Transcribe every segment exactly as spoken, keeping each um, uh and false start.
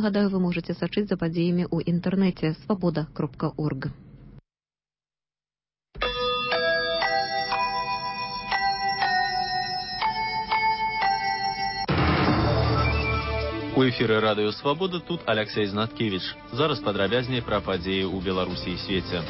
Нагадаю, вы можете сачыць за падзеямі ў інтэрнэце свабода кропка орг. У эфіры радыё «Свабода» тут Алексей Знаткевич. Зараз падрабязней пра падзеі ў Беларусі і свеце.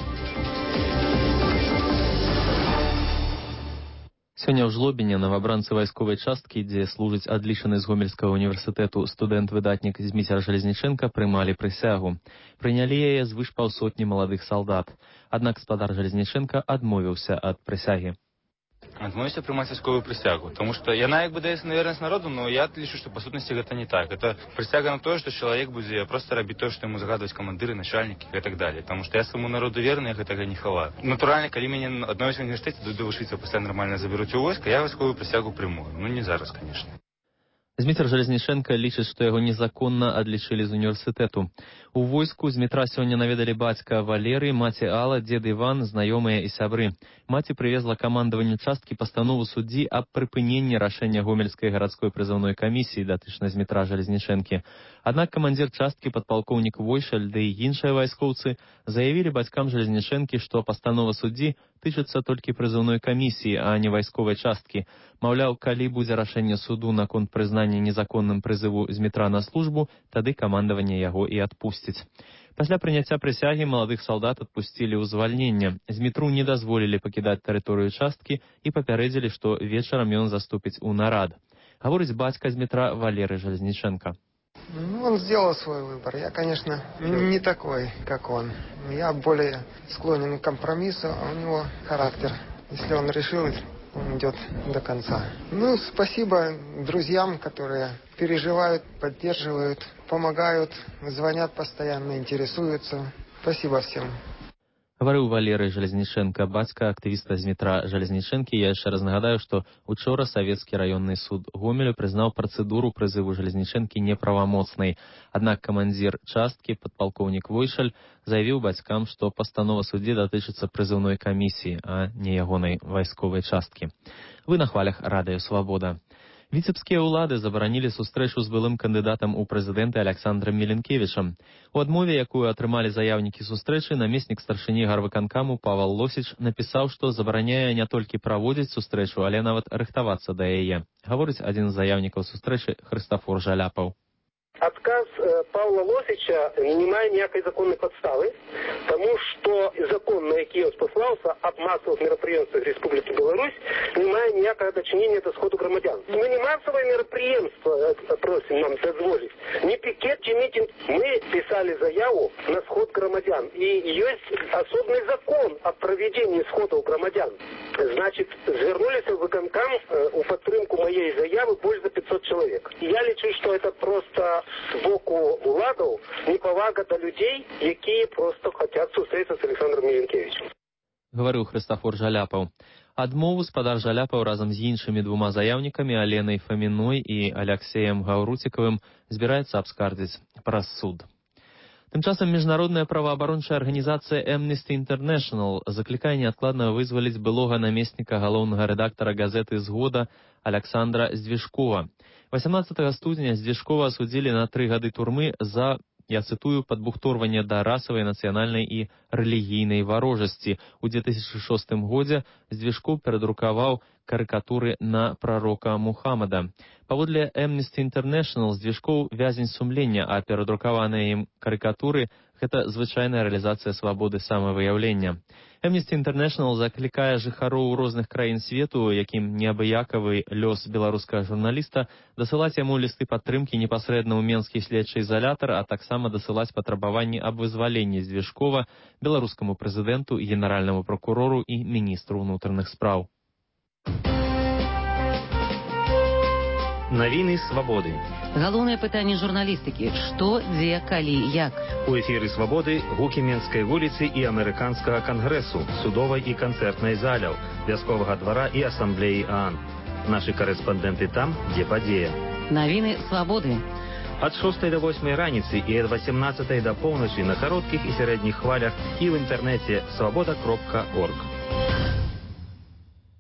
Сёння ў Жлобіне новабранцы вайсковай часткі, дзе служыць адлічаны з Гомельскага універсітэту студэнт-выдатнік Зміцер Жалезніченка, прымалі прысягу. Прынялі яе звыш паўсотні маладых салдат. Аднак спадар Жалезніченка адмовіўся ад прысягі. Адмовіўся прымаць вайсковую прысягу, тому што яна як бы даецца на вернасць народу, но я лічу, што па сутнасці гэта не так. Это прысяга на тое, што чалавек будзе проста рабіць тое, што яму загадваюць камандыры, начальнікі і так далее. Таму што я свайму народу верны, я гэтага не хаваю. Натуральна, калі мяне адновяць в універсітэце, буду вучыцца, пасля нармальна забяруць у войска, я вайсковую прысягу прыму. Ну не зараз, конечно. Зміцер Жалезніченка лічыць, што яго незаконна адлічылі з універсітэту. У войску Змітра сёння наведалі бацька Валерый, маці Алла, дзед Іван, знаёмыя і сябры. Маці прывезла камандаванню часткі пастанову суддзі аб прыпыненні рашэння Гомельскай гарадской прызыўной камісіі датычна Змітра Жалезнічэнкі. Аднак камандзір часткі падпалкоўнік Войшаль, ды і іншыя вайскоўцы заявілі бацькам Жалезнічэнкі, што пастанова суддзі тычыцца толькі прызыўной камісіі, а не вайсковай часткі. Маўляў, калі будзе рашэнне суду наконт прызнання незаконным прызыву Змітра на службу, тады камандаванне яго і адпусціць. Пасля прыняцця прысягі маладых салдат адпусцілі ў звальненне. Змітру не дазволілі пакідаць тэрыторыю часткі і папярэдзілі, што вечарам ён заступіць у нарад. Гаворыць бацька Змітра Валерый Жалезніченка. Ну, он сделал свой выбор. Я, конечно, не такой, как он. Я более склонен к компромиссу, а у него характер. Если он решил, он идет до конца. Ну, спасибо друзьям, которые переживают, поддерживают, помогают, звонят постоянно, интересуются. Спасибо всем. Гаварыў Валерый Жалезніченка, бацька актывіста Змітра Жалезнічэнкі. Я яшчэ раз нагадаю, што учора Савецкі раённы суд Гомелю прызнаў працэдуру прызыву Жалезнічэнкі неправамоцнай. Аднак камандзір часткі, падпалкоўнік Войшаль, заявіў бацькам, што пастанова суддзі датычыцца прызыўной камісіі, а не ягонай вайсковай часткі. Вы на хвалях радыё «Свабода». Віцебскія ўлады забаранілі сустрэчу з былым кандыдатам у прэзідэнты Александрам Міленкевічам. У адмове, якую атрымалі заяўнікі сустрэчы, намеснік старшыні гарвыканкаму Павел Лосіч напісаў, што забараняе не толькі праводзіць сустрэчу, але нават рыхтавацца да яе. Гаворыць адзін з заяўнікаў сустрэчы Хрыстафор Жаляпаў. Отказ э, Павла Лосича не мае ніякай законнай падставы, тому што закон, на які ён спаслаўся аб масавых мерапрыемствах Республікі Беларусь, не мае ніякага дачынення да сходу грамадзян. Мы не масавае мерапрыемства просім нам дазволіць, не пікет ці мітинг. Мы пісалі заяву на сход грамадзян, і ёсць асобны закон аб правядзенні сходаў грамадзян. Значит, звярнуліся ў выканкам э, у падтрымку маей заявы больш за пятьсот чалавек. Я лічу, што это просто з боку уладаў непавага да людзей, якія проста хацяць сустрэцца з Александром Міленкевічем. Гаварыў Хрыстафор Жаляпаў. Адмову спадар Жаляпаў разам з іншымі двума заяўнікамі Аленай Фаміной і Алексеем Гаўруцікавым збіраецца абскардзіць праз суд. Тым часам міжнародная праваабарончая арганізацыя Amnesty International заклікае неадкладна вызваліць былога намесніка галоўнага рэдактара газеты «Згода» Александра Здвижкова. восемнадцатага студзеня Здвижкова асудзілі на тры гады турмы за, я цытую, падбухторванне да расавай, нацыянальнай і рэлігійнай варожасці. У две тысячы шостым годзе Здвижков перадрукаваў карыкатуры на прарока Мухаммада. Паводле Amnesty International, Здвижков вязень сумлення, а перадрукаваныя ім карыкатуры – гэта звычайная рэалізацыя свабоды самавыяўлення. Amnesty International заклікае жыхароў розных краін свету, якім неабыякавы лёс беларускага журналіста, дасылаць яму лісты падтрымкі непасрэдна ў менскі следчы ізалятар, а таксама дасылаць патрабаванні аб вызваленні Здвижкова беларускаму прэзідэнту, генеральнаму прокурору і міністру ўнутраных спраў. Навіны свабоды. Галоўнае пытанне журналістыкі. Што, дзе, калі, як? У эфіры «Свабоды» гукі Менскай вуліцы і Амерыканскага кангрэсу, судовай і канцэртнай заляў, вясковага двара і асамблеі ААН. Нашы карэспандэнты там, дзе падзея. Навіны свабоды. Ад шостай да восьмай раніцы і ад васемнаццатай да поўначы на кароткіх і сярэдніх хвалях і ў інтэрнэце свабода кропка орг.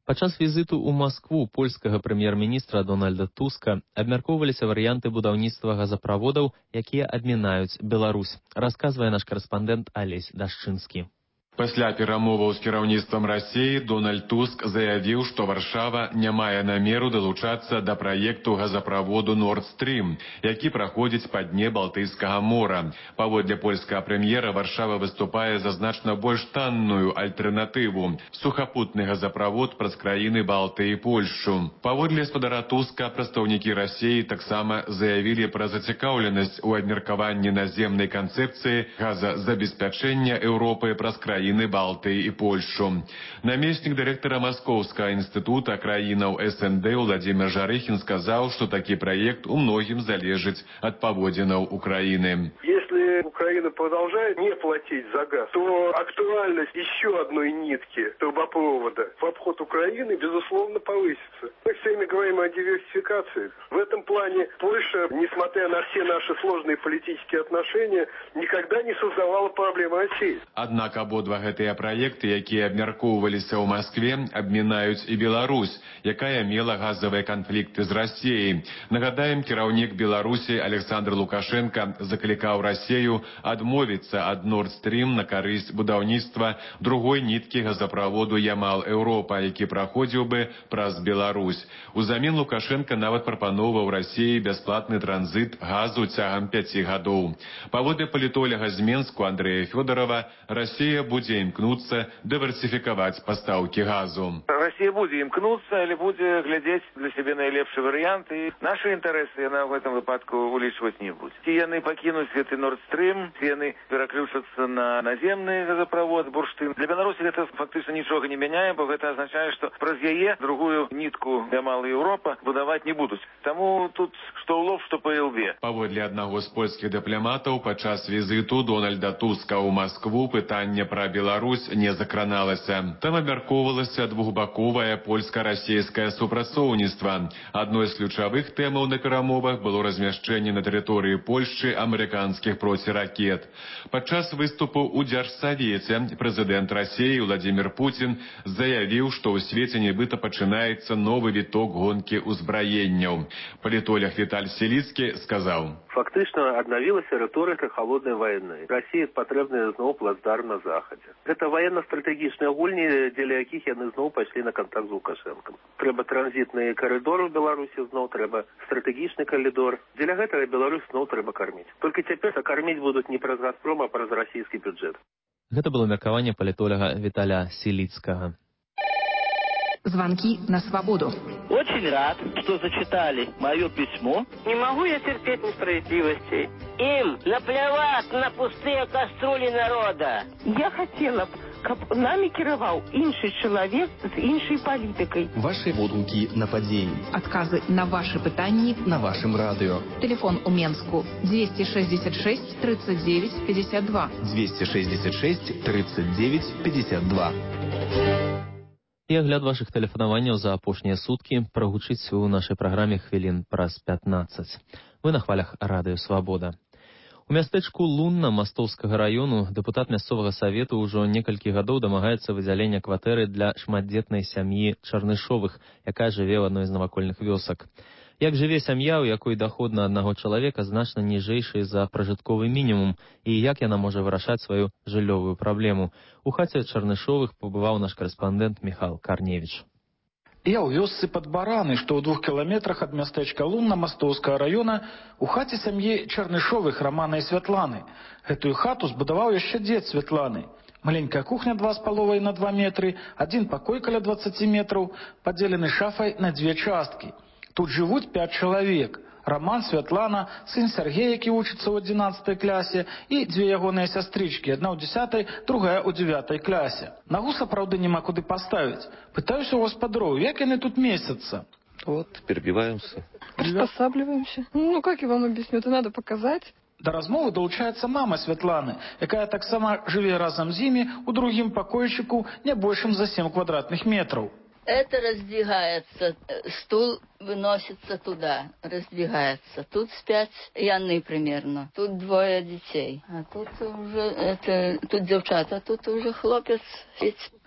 Падчас візіту ў Маскву польскага прэм'ер-міністра Дональда Туска абмяркоўваліся варыянты будаўніцтва газаправодаў, якія абмінаюць Беларусь, расказвае наш карэспандэнт Алесь Дашчынскі. Пасля перамоваў з кіраўніцтвам Расіі Дональд Туск заявіў, што Варшава не мае намеру далучацца да праекту газаправоду Nord Stream, які праходзіць па дне Балтыйскага мора. Паводле польскага прэм'ера, Варшава выступае за значна больш танную альтэрнатыву – сухапутны газаправод праз краіны Балты і Польшчу. Паводле спадара Туска, прадстаўнікі Расіі таксама заявілі пра зацікаўленасць у абмеркаванні наземнай канцэпцыі газазабеспячэння Еўропы праз краіны Балты і Польшчу. Намеснік дырэктара Маскоўскага інстытута краінаў эс эн дэ Владзімір Жарыхін сказаў, што такі праект у многім залежыць ад паводзінаў Украины. Если Украина продолжает не платить за газ, то актуальность еще одной нитки трубопровода в обход Украины, безусловно, повысится. Мы все время говорим о диверсификации. В этом плане Польша, несмотря на все наши сложные политические отношения, никогда не создавала проблемы России. Однако ободва гэтыя праекты, якія абмяркоўваліся ў Маскве, абмінаюць і Беларусь, якая мела газавыя канфлікты з Расіяй. Нагадаем, кіраўнік Беларусі Александр Лукашенко заклікаў Расію адмовіцца ад Nord Stream на карысць будаўніцтва другой ніткі газаправоду Ямал-Еўропа, які праходзіў бы праз Беларусь. Узамен Лукашенко нават прапаноўваў Расіі бясплатны транзіт газу цягам пяці гадоў. Паводле палітоляга з Менску Андрэя Фёдорова, Расія будзе імкнуцца дыверсіфікаваць пастаўкі газу. Расія будзе імкнуцца, але будзе глядзець для сябе найлепшы варыянт, і нашы інтарэсы яна ў гэтым выпадку улічваць не будзе. Ці яны пакінуць гэты Nord Stream, ці яны пераключацца на наземны газаправод, бурштын. Для Беларусі гэта фактычна нічога не мяняе, бо гэта азначае, што праз яе другую нітку Ямал-Еўропа будаваць не будуць. Таму тут што ў лоб, што па ілбе. Паводле аднаго з польскіх дыпламатаў, падчас візіту Дональда Туска ў Маскву пытанне пра Беларусь не закраналася. Там абмяркоўвалася двухбаковае польска-расійскае супрацоўніцтва. Адной з ключавых тэмаў на перамовах было размяшчэнне на тэрыторыі Польшчы амерыканскіх проціракет. Падчас выступу ў Дзяржсавеце прэзідэнт Расіі Владзімір Пуцін заявіў, што ў свеце нібыта пачынаецца новы віток гонкі ўзбраенняў. Палітолог Віталь Селіцкі сказаў: Фактычна аднавілася рыторыка халоднай вайны. Расіі патрэбны зноў плацдарм на захадзе. Гэта военно-стратэгічныя гульні, дзеля якіх яны зноў пайшлі на кантакт з Лукашэнкам. Трэба транзітны карыдор у Беларусі, зноў трэба стратэгічны калідор. Дзеля гэтага Беларусь зноў трэба карміць. Толькі цяпер карміць будуць не праз Газпром, а праз расійскі бюджэт. Гэта было меркаванне палітолага Віталя Селіцкага. Звонки на свободу. Очень рад, что зачитали мое письмо. Не могу я терпеть несправедливости. Им наплевать на пустые кастрюли народа. Я хотела б, каб нами кіраваў іншы чалавек з іншай палітыкай. Ваши водгукі на падзеі. Отказы на ваши пытанні на вашем радио. Телефон у Менску двести шестьдесят шесть тридцать девять пятьдесят два. двести шестьдесят шесть тридцать девять пятьдесят два. І агляд вашых тэлефанаванняў за апошнія суткі прагучыць у нашай праграме хвілін праз пятнаццаць. Вы на хвалях радыё Свабода. У мястэчку Лунна Мастоўскага раёну дэпутат мясцовага савету ўжо некалькі гадоў дамагаецца выдзялення кватэры для шматдзетнай сям'і Чарнышовых, якая жыве ў адной з навакольных вёсак. Як жыве сям'я, у якой доход на аднаго чалавека значна ніжэйшы за пражытковы мінімум, і як яна можа вырашаць сваю жыллёвую праблему? У хаце Чарнышовых пабываў наш карэспандэнт Міхал Карневіч. Я ў вёсцы пад Бараны, што ў двух кіламетрах ад мястэчка Лунна Мастоўскага раёна, у хаце сям'і Чарнышовых Рамана і Святланы. Гэтую хату збудаваў яшчэ дзед Святланы. Маленькая кухня два з паловай на два метры, адзін пакой каля дваццаці метраў, падзелены шафай на дзве часткі. Тут жывуць пяць чалавек. Роман, Святлана, сын Сергей, які вучыцца ў адзінаццатай клясе, і дзве ягоныя сястрычкі, адна ў дзесятай, другая ў дзевятай клясе. Нагу сапраўды няма куды паставіць. Пытаюся у гаспадароў, як яны тут месяцца? Вот, перебиваемся. Приспосабливаемся. Ну, как я вам объясню, это надо показать. Да размовы далучаецца мама Святланы, якая таксама жыве разам з імі ў другім пакойчыку не большым за сем квадратных метраў. Это раздвигается, стул выносится туда, раздвигается. Тут спят яны примерно, тут двое детей. А тут уже, это, тут девчата, тут уже хлопец.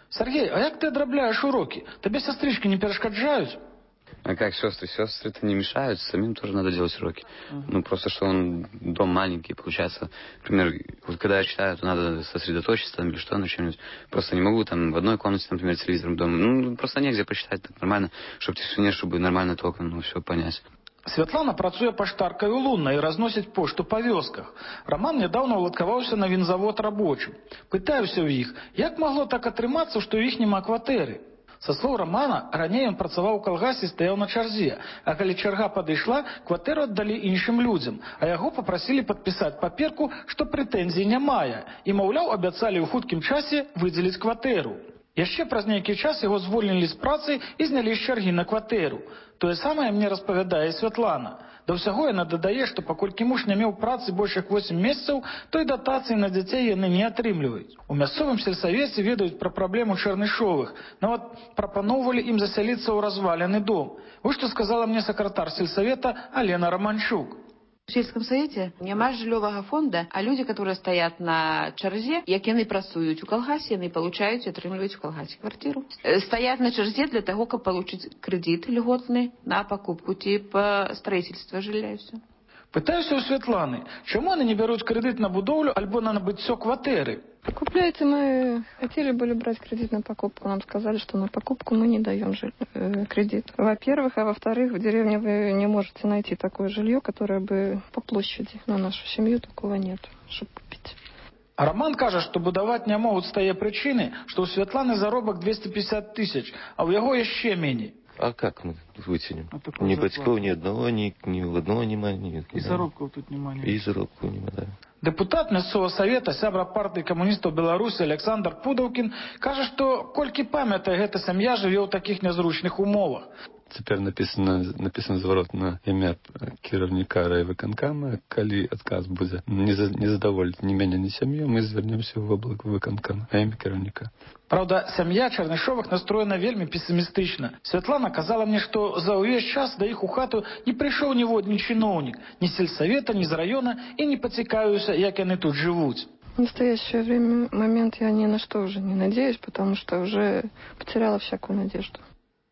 Сергей, а як ты адрабляешь уроки? Тебе сестрички не перешкоджают? А как сестры? Сестры-то не мешают, самим тоже надо делать уроки. Uh-huh. Ну, просто что он дом маленький, получается. Например, вот когда я читаю, то надо сосредоточиться там или что, на чем-нибудь. Просто не могу там в одной комнате, например, телевизором дома. Ну, просто негде почитать так нормально, чтобы тишине, чтобы нормально толком, ну, все понять. Святлана працуе паштаркай у Лунна і разносіць пошту па вёсках. Роман нядаўна ўладкаваўся на вінзавод рабочым. Пытаюся ў іх, як магло так атрымацца, што ў іх няма кватэры? Са слоў Романа, раней ён працаваў у калгасе і стаяў на чарзе, а калі чарга падышла, кватэру аддалі іншым людзям, а яго папрасілі падпісаць паперку, што прэтэнзій не мае, і, маўляў, абяцалі ў хуткім часе выдзеліць кватэру. Яшчэ праз нейкі час яго звольнілі з працы і знялі з чаргі на кватэру. Тое самае мне распавядае Святлана. Да ўсяго яна дадае, што паколькі муж не меў працы больш як восем месяцаў, то і датацыі на дзяцей яны не атрымліваюць. У мясцовым сельсавеце ведаюць пра праблему Чарнышовых. Нават прапаноўвалі ім засяліцца ў развалены дом. Вось што сказала мне сакратар сельсавета Алена Романчук. В сельском совете няма жыллёвага фонда, а люди, которые стоят на чарзе, як яны працуюць у калгасе, яны получаюць і атрымліваюць у калгасе квартиру. Стоят на чарзе для того, каб получить кредит льготный на покупку типа строительства жилья и все. Пытаюся у Светланы, чему они не берут кредит на будовлю альбо на набыццё кватэры? Купляете, мы хотели были брать кредит на покупку. Нам сказали, что на покупку мы не даем жи- э, кредит. Во-первых, а во-вторых, в деревне вы не можете найти такое жилье, которое бы по площади. На нашу семью такого нет, чтобы купить. А Роман кажа, што будаваць не могуць з тае прычыны, што ў Святланы заробак двести пятьдесят тысяч, а ў яго яшчэ меней. А как мы вытянем? А ни бацькоў, ни одного, ни, ни одного нема. Ни, и заробков тут нема. И заробков нема, да. Депутат мясцовага савета, сябра партыі камуністаў Беларусі Александр Пудаўкін кажа, што колькі памятае гэта сям'я жыве ў такіх нязручных умовах. Цяпер напісана, напісана зварот на імя кіраўніка райвыканкама. Калі адказ будзе не, за, не задаволіць ні мяне, ні сям'ю, мы звернемся ў воблак выканкама на імя кіраўніка. Праўда, сям'я Чарнышовых настроена вельмі песімістычна. Святлана казала мне, што за ўвесь час да іх у хату не прыйшоў ніводні чыноўнік, ні з сельсавета, ні з раёна, і не пацікавіўся, як яны тут жывуць. В настоящее время, момент я ни на что уже не надеюсь, потому что уже потеряла всякую надежду.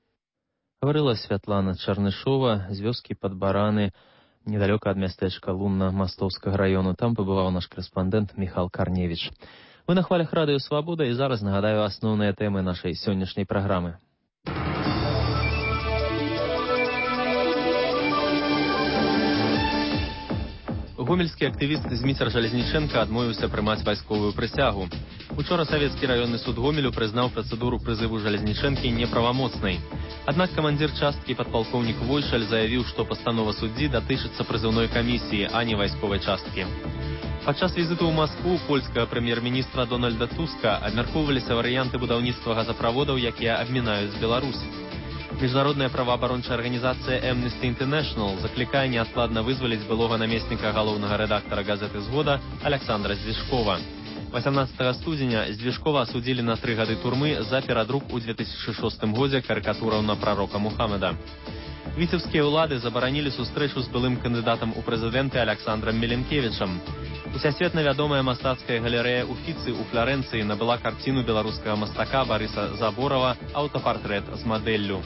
Гаварыла Святлана Чарнышова з вёскі пад Бараны, недалёка ад мястэчка Лунна Мастоўскага раёну. Там пабываў наш корэспандэнт Міхал Карневіч. Вы на хвалях радыё «Свабода», і зараз нагадаю асноўныя тэмы нашай сённяшняй праграмы. Гомельскі актывіст Зміцер Жалезніченка адмовіўся прымаць вайсковую прысягу. Учора савецкі раённы суд Гомелю прызнаў працэдуру прызыву Жалезнічэнкі неправамоцнай. Аднак камандзір часткі падпалкоўнік Войшаль заявіў, што пастанова суддзі датычыцца прызыўной камісіі, а не вайсковай часткі. Падчас візіту ў Маскву польскага прэм'ер-міністра Дональда Туска абмяркоўваліся варыянты будаўніцтва газаправодаў, якія абмінаюць Беларусь. Міжнародная праваабарончая арганізацыя Amnesty International заклікае неадкладна вызваліць былога намесніка галоўнага рэдактара газеты «Згода» Александра Здвижкова. восемнадцатага студзеня Здвижкова асудзілі на тры гады турмы за перадрук у две тысячы шостым годзе карыкатураў на прарока Мухаммеда. Віцебскія ўлады забаранілі сустрэчу з былым кандыдатам у прэзідэнты Александрам Меленкевічам. Усесветна вядомая мастацкая галерэя Уфіцы ў Фларэнцыі набыла карціну беларускага мастака Барыса Заборова «Аўтапартрэт з мадэллю».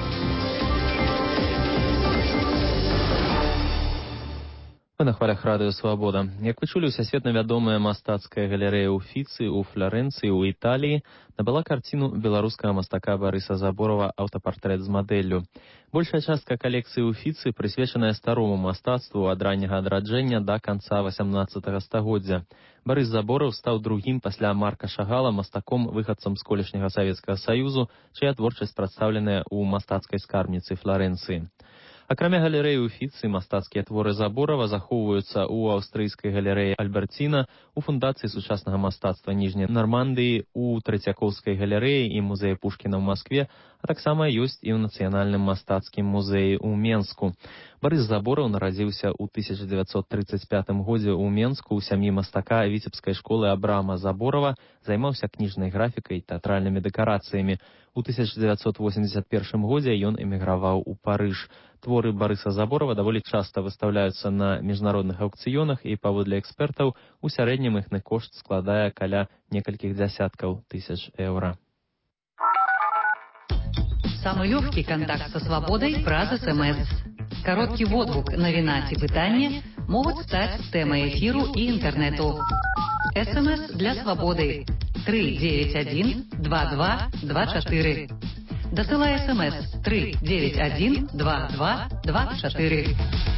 Мы на хвалях радыё «Свабода». Як вы чулі, усесветна вядомая мастацкая галерэя Уфіцы ў Фларэнцыі ў Італіі набыла карціну беларускага мастака Барыса Заборова «Аўтапартрэт з мадэллю». Большая частка калекцыі Уфіцы прысвечаная старому мастацтву ад ранняга адраджэння да канца восемнадцатага стагоддзя. Барыс Забораў стаў другім пасля Марка Шагала мастаком-выхадцам з колішняга Савецкага Саюзу, чыя творчасць прадстаўленая ў мастацкай скарбніцы Фларэнцыі. Акрамя галерэі Уфіцы, мастацкія творы Заборава захоўваюцца ў аўстрыйскай галерэі Альберціна, у фундацыі сучаснага мастацтва Ніжняй Нармандыі, у Трэцякоўскай галерэі і музеі Пушкіна ў Маскве, а таксама ёсць і ў Нацыянальным мастацкім музеі ў Менску. Барыс Забораў нарадзіўся ў тысяча дзевяцьсот трыццаць пятым годзе ў Менску ў сям'і мастака Віцебскай школы Абрама Заборава, займаўся кніжнай графікай, тэатральнымі дэкарацыямі. У тысяча дзевяцьсот восемьдесят першым годзе ён эміграваў у Парыж. Творы Барыса Заборава даволі часта выстаўляюцца на міжнародных аўкцыёнах, і паводле экспертаў у сярэднім іхны кошт складае каля некалькіх дзясяткаў тысяч еўра. самый легкий контакт со свободой праз СМС. Короткий водгук навіна ці пытанне могуць стаць тэмай эфіру і інтэрнэту. СМС для свободы три девять один два два два четыре. Дасылай СМС три девять один два два два четыре.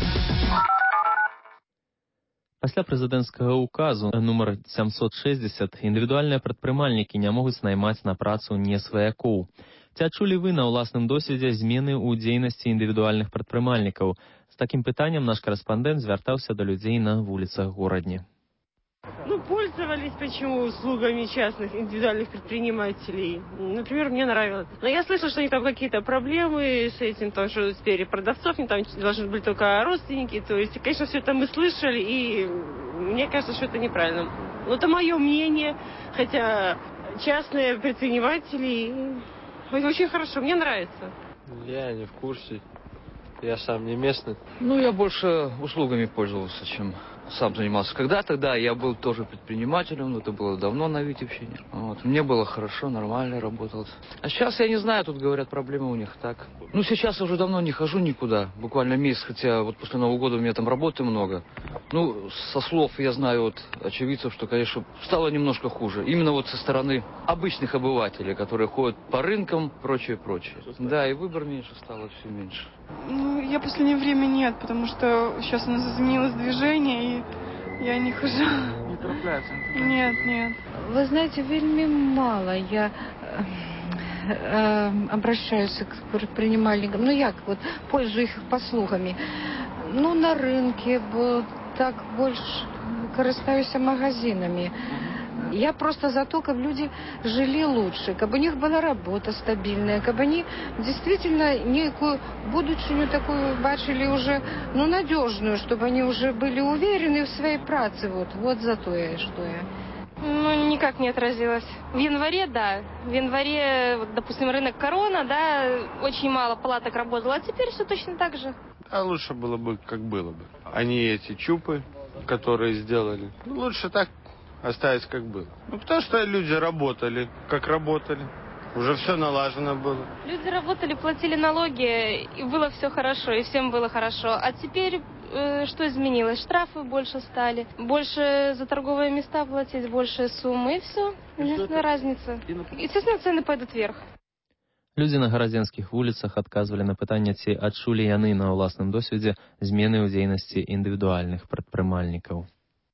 Пасля прэзідэнцкага указу нумар сямсот шэсцьдзесят індывідуальныя прадпрымальнікі не могуць наймаць на працу не сваякоў. Ці адчулі вы на ўласным досведзе змены ў дзейнасці індывідуальных прадпрымальнікаў? З такім пытаннем наш карэспандэнт звяртаўся да людзей на вуліцах горадні. Ну, пользовались почему услугами частных индивидуальных предпринимателей. Например, мне нравилось. Но я слышала, что у них там какие-то проблемы с этим, то, что теперь продавцов, не там должны быть только родственники. То есть, конечно, все это мы слышали, и мне кажется, что это неправильно. Но это мое мнение, хотя частные предприниматели очень хорошо, мне нравится. Я не в курсе, я сам не местный. Ну, я больше услугами пользовался, чем сам занимался. Когда-то, да, я был тоже предпринимателем, но это было давно на Витебщине. Вот. Мне было хорошо, нормально работал. А сейчас, я не знаю, тут говорят, проблемы у них так. Ну, сейчас я уже давно не хожу никуда, буквально месяц, хотя вот после Нового года у меня там работы много. Ну, со слов я знаю вот очевидцев, что, конечно, стало немножко хуже. Именно вот со стороны обычных обывателей, которые ходят по рынкам, прочее, прочее. Да, и выбор меньше стало, все меньше. Ну, я в последнее время нет, потому что сейчас у нас изменилось движение, и я не хожу. Не трапляется? Нет, нет. Вы знаете, вельми мало я э, э, обращаюсь к предпринимальникам. Ну, як, вот, пользуюсь их послугами. Ну, на рынке, вот, так больше користаюсь магазинами. Я просто за то, как люди жили лучше, как у них была работа стабильная, как они действительно некую будущую такую бачили уже, ну, надежную, чтобы они уже были уверены в своей праце. Вот, вот за то я и что я. Ну, никак не отразилось. В январе, да. В январе, вот, допустим, рынок Корона, да, очень мало палаток работало, а теперь все точно так же. А лучше было бы, как было бы. Они эти чупы, которые сделали, ну, лучше так оставить, как было. Ну, потому что люди работали, как работали. Уже все налажено было. Люди работали, платили налоги, и было все хорошо, и всем было хорошо. А теперь э, что изменилось? Штрафы больше стали, больше за торговые места платить, больше суммы, и все. Единственная разница. Естественно, цены пойдут вверх. Людзі на гарадзенскіх вуліцах адказвалі на пытанне, ці адчулі яны на ўласным досведзе змены ў дзейнасці індывідуальных прадпрымальнікаў.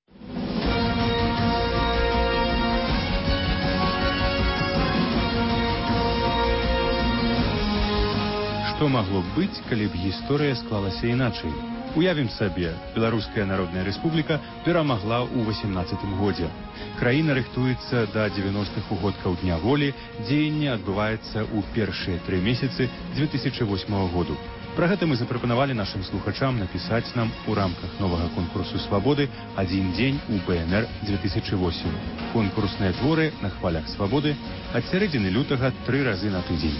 Што магло б быць, калі б гісторыя склалася іначай? Уявім сабе, Беларуская Народная Рэспубліка перамагла ў васемнаццатым годзе. Краіна рыхтуецца да дзевяностых угодкаў Дня волі, дзеянне адбываецца ў першыя тры месяцы дзве тысячы восьмага году. Пра гэта мы запрапанавалі нашым слухачам напісаць нам у рамках новага конкурсу свабоды «Адзін дзень у БНР дзве тысячы восем». Конкурсныя творы на хвалях свабоды ад сярэдзіны лютага тры разы на тыдзень.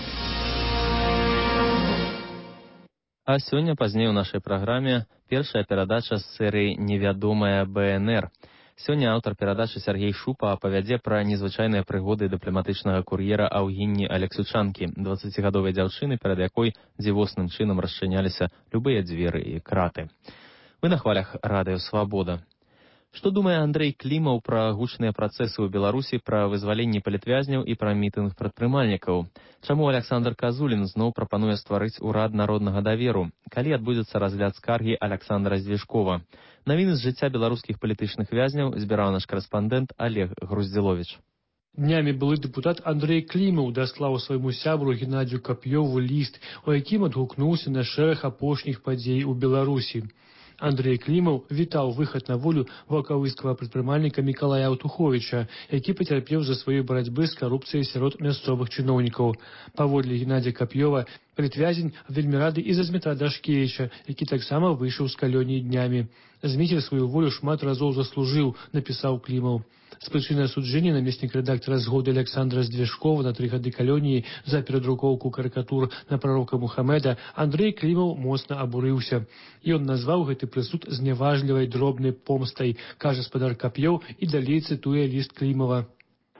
А сёння пазней у нашай праграме першая перадача з серыі «Невядомая БНР». Сёння аўтар перадачы Сергей Шупа апавядзе пра незвычайныя прыгоды дыпламатычнага кур'ера Аўгінні Алексучанкі, дваццацігадовай дзяўчыны, перад якой дзівосным чынам расчыняліся любыя дзверы і краты. Вы на хвалях радыё «Свабода». Што думае Андрэй Клімаў пра гучныя працэсы ў Беларусі, пра вызваленне палітвязняў і пра мітынг прадпрымальнікаў? Чаму Александр Казулін зноў прапануе стварыць урад народнага даверу? Калі адбудзецца разгляд скаргі Александра Звежкова? Навіны з жыцця беларускіх палітычных вязняў збіраў наш карэспандэнт Олег Груздзіловіч. Днямі былы дэпутат Андрэй Клімаў даслаў свайму сябру Геннадзію Кап'ёву ліст, у якім адгукнуўся на шэраг апошніх падзей у Беларусі. Андрэй Клімаў вітаў выхад на волю ваўкавыскага прадпрымальніка Мікалая Аўтуховіча, які пацярпеў за сваёй барацьбы з карупцыяй сярод мясцовых чыноўнікаў. Паводле Геннадзя Кап'ёва, палітвязень вельмі рады і за Змітра Дашкевіча, які таксама выйшаў з калоніі днямі. Зміцер сваю волю шмат разоў заслужыў, напісаў Клімаў. З прычыны асуджэння намеснік рэдактара «Згоды» Александра Звежкова на тры гады калоніі за перадрукоўку карыкатур на прарока Мухамеда Андрэй Клімаў моцна абурыўся. Ён назваў гэты прысуд зняважлівай дробнай помстай, кажа спадар Кап'ёў і далей цытуе ліст Клімава.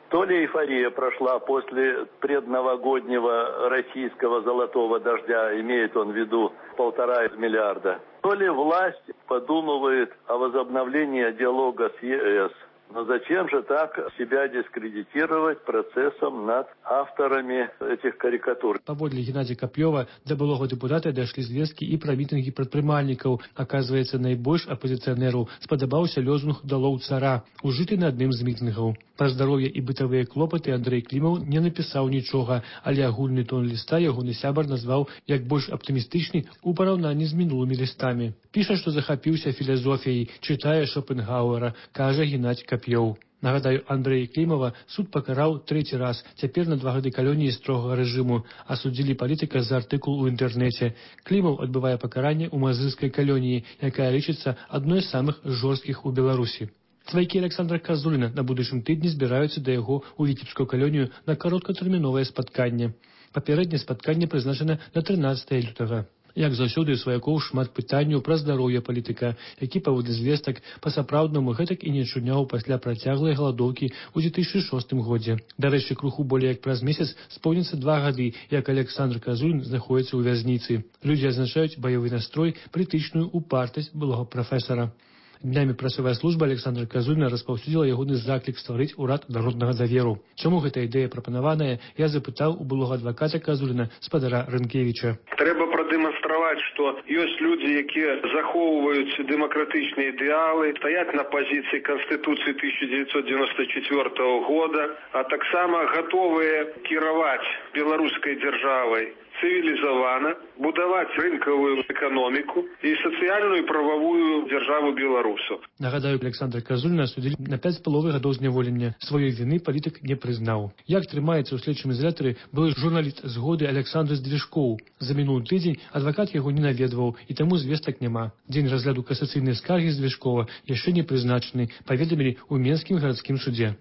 То ли эйфория прошла после предновогоднего российского золотого дождя, имеет он в виду полтора миллиарда, то ли власть подумывает о возобновлении диалога с ЕС. Но зачем же так себя дискредитировать процессом над авторами этих карикатур? Паводле Геннадзя Кап'ёва да былога дэпутата дайшлі звесткі і пра мітынгі прадпрымальнікаў. Аказваецца, найбольш апазіцыянеру спадабаўся лозунг «Далоў цара», ужыты на адным з мітынгаў. Пра здароўе і бытавыя клопаты Андрэй Клімаў не напісаў нічога, але агульны тон ліста ягоны сябар назваў як больш аптымістычны ў параўнанні з мінулымі лістамі. Піша, што захапіўся філазофіяй, чытае Шопенгауэра, кажа Геннадзь Кап'ёў. Нагадаю, Андрэя Клімава суд пакараў трэці раз, цяпер на два гады калоніі строгага рэжыму. Асудзілі палітыка за артыкул у інтэрнэце. Клімаў адбывае пакаранне ў мазырскай калоніі, якая лічыцца адной з самых жорсткіх у Беларусі. Сваякі Александра Казуліна на будучым тыдні збіраюцца да яго ў віцебскую калонію на кароткатэрміновае спатканне. Папярэдняе спатканне прызначана на трынаццатае лютага. Як заўсёды у сваякоў шмат пытанняў пра здароўе палітыка, які паводле звестак па-сапраўднаму гэтак і не чуняў пасля працяглай галадоўкі ў дзве тысячы шостым годзе. Дарэчы, круху болей як праз месяц споўніцца два гады, як Александр Казулін знаходзіцца ў вязніцы. Людзі адзначаюць баявы настрой, прытычную упартасць былога прафесара. Днямі прасавая служба Александра Казуліна распаўсюдзіла ягоны заклік стварыць урад народнага даверу. Чаму гэта ідэя прапанаваная, я запытаў у былога адваката Казуліна, спадара Рынкевіча. Трэба прадэманстраваць, што ёсць людзі, якія захоўваюць дэмакратычныя ідэалы, стаяць на пазіцыі Канстытуцыі тысяча дзевяцьсот дзевяносто четвёртого года, а таксама гатовыя кіраваць беларускай дзяржавай цывілізавана, будаваць рынкавую эканоміку і сацыяльную і прававую дзяржаву беларусаў. Нагадаю, Александра Казуліна асудзілі на пяць з паловай гадоў зняволення. Сваёй віны палітык не прызнаў. Як трымаецца ў следчым ізалятары былы журналіст згоды Александр Здвижкоў. За мінулы тыдзень адвакат яго не наведваў, і таму звестак няма. Дзень разгляду касацыйнай скаргі Здвижкова яшчэ не прызначаны, паведамілі ў Менскім гарадскім судзе.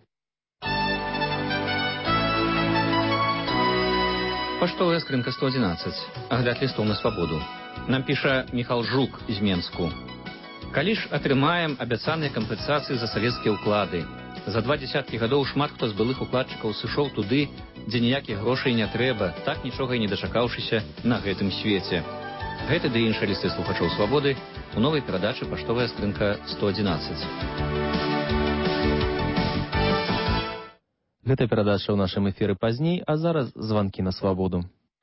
Паштовая скрынка сто одиннадцать. Агляд лістоў на свабоду. Нам піша Міхал Жук з Менску. Калі ж атрымаем абяцаныя кампенсацыі за савецкія ўклады? За два дзесяткі гадоў шмат хто з былых укладчыкаў сышоў туды, дзе ніякіх грошай не трэба, так нічога і не дачакаўшыся на гэтым свеце. Гэты ды іншыя лісты слухачоў свабоды у новай перадачы «Паштовая скрынка сто одиннадцать». Гэта перадача ў нашым эфіры пазней, а зараз званкі на свабоду.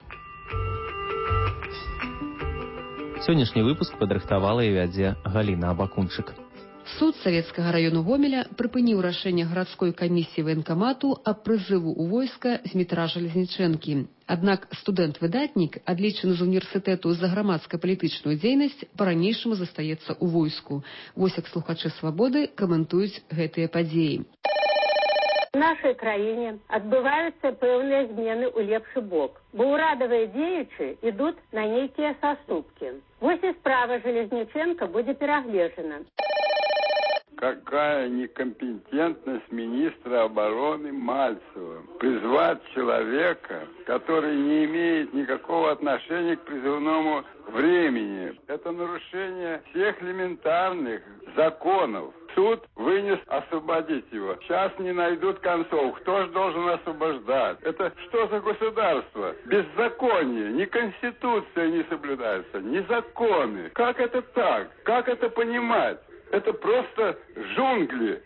Сённяшні выпуск падрыхтавала і вядзе Галіна Абакунчык. Суд Савецкага раёну Гомеля прыпыніў рашэнне гарадской камісіі ваенкамату аб прызыву ў войска Змітра Жалезнічэнкі. Аднак студэнт-выдатнік, адлічаны з універсітэту за грамадска-палітычную дзейнасць, па-ранейшаму застаецца ў войску. Вось як слухачы свабоды каментуюць гэтыя падзеі. В нашай краіне адбываюцца пэўныя змены ў лепшы бок, бо ўрадавыя дзеячы ідуць на нейкія саступкі. Вось і справа Жалезніченка будзе перагледжана. Какая некомпетентность министра обороны Мальцева призвать человека, который не имеет никакого отношения к призывному времени. Это нарушение всех элементарных законов. Суд вынес освободить его. Сейчас не найдут концов. Кто же должен освобождать? Это что за государство? Беззаконие. Ни конституция не соблюдается, ни законы. Как это так? Как это понимать? Это просто джунгли.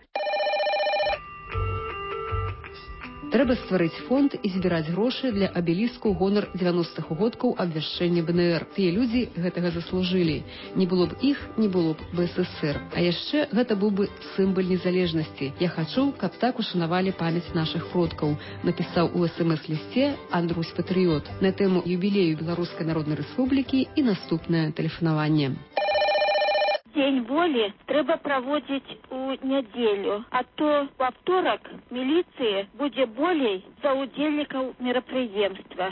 Трэба стварыць фонд і збіраць грошы для абеліску ў гонар дзевяностых годкаў абвяшчэння бэ эн эр. Тыя людзі гэтага заслужылі. Не было б іх, не было б бэ эс эс эр. А яшчэ гэта быў бы сімвал незалежнасці. Я хачу, каб так ушанавалі памяць нашых продкаў, напісаў у эс эм эс-лісце Андрусь Патрыёт на тэму юбілею Беларускай Народнай Рэспублікі і наступнае тэлефанаванне. Дзень волі трэба праводзіць у нядзелю, а то ў аўторак міліцыі будзе болей за ўдзельнікаў мерапрыемства.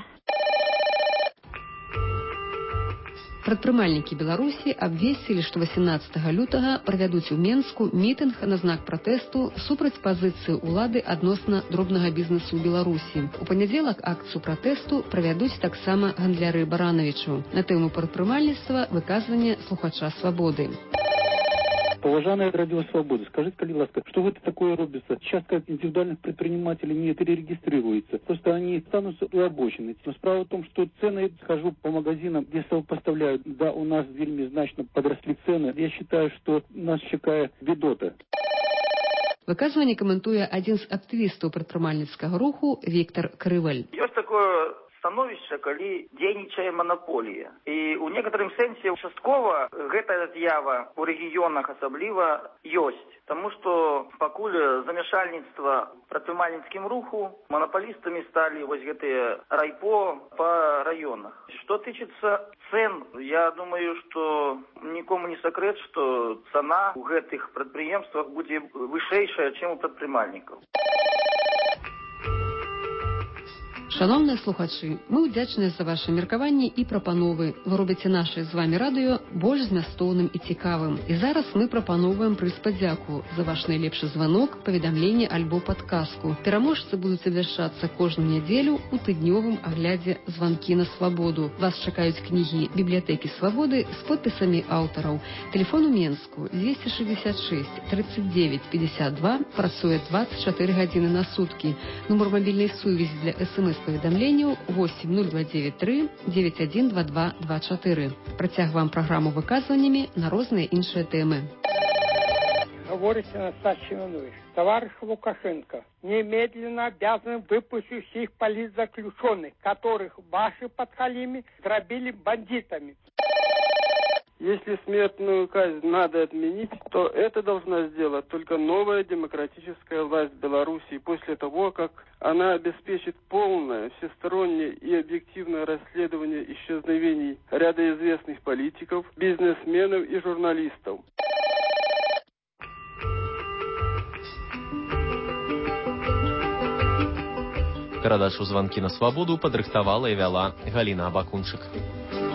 Прадпрымальнікі Беларусі абвесцілі, што васемнаццатага лютага правядуць у Менску мітынг на знак пратэсту супраць пазіцыі ўлады адносна дробнага бізнесу ў Беларусі. У панядзелак акцыю пратэсту правядуць таксама гандляры Баранавічу на тэму прадпрымальніцтва выказвання слухача свабоды. Паважаная радио «Свобода», скажите, калі ласка, что это такое робится? Сейчас как индивидуальных предпринимателей не перерегистрируется. Просто они станут рабочими. Но справа в том, что цены, схожу по магазинам, где поставляют, да, у нас вельми значно подросли цены. Я считаю, что нас чекае бедота. Выказванне каментуе адзін з актывістаў прадпрымальніцкага руху Віктор Крываль. Ёсць такое становішча, калі дзейнічае манаполія. І ў некаторым сэнсе часткова гэтая з'ява ў рэгіёнах асабліва ёсць. Таму што пакуль замяшальніцтва прадпрымальніцкім руху манаполістамі сталі вось гэтыя райпо па раёнах. Што тычыцца цен, я думаю, што нікому не сакрэт, што цана ў гэтых прадпрыемствах будзе вышэйшая, чым у прадпрымальнікаў. Шановныя слухачы, мы ўдзячныя за ваши меркаванні і прапановы. Вы робіце наше з вами радыё больш змястоўным і цікавым. І зараз мы прапановваем прыз падзяку за ваш найлепшы званок, паведамленне альбо падказку. Пераможцы будуць абвяшчацца кожную нядзелю ў тыднёвым аглядзе «Званкі на свабоду». Вас чакаюць кнігі бібліятэкі свабоды з подпісамі аўтараў. Тэлефон у Менску двести шестьдесят шесть тридцать девять пятьдесят два, працуе двадцать четыре гадзіны на суткі. Нумар мабільнай сувязі для эс-эм-эс паведамленняў восемь ноль два девять три девять один два два два четыре. Працягваем праграму выказваннямі на розныя іншыя тэмы. Говорит Анастасий Иванович, товарищ Лукашенко, немедленно обязан выпустить всех политзаключенных, которых ваши подхалимы дробили бандитами. Если смертную казнь надо отменить, то это должна сделать только новая демократическая власть Беларуси после того, как она обеспечит полное, всестороннее и объективное расследование исчезновений ряда известных политиков, бизнесменов и журналистов. Перадачу «Званкі на свабоду» падрыхтавала і вяла Галіна Абакунчык.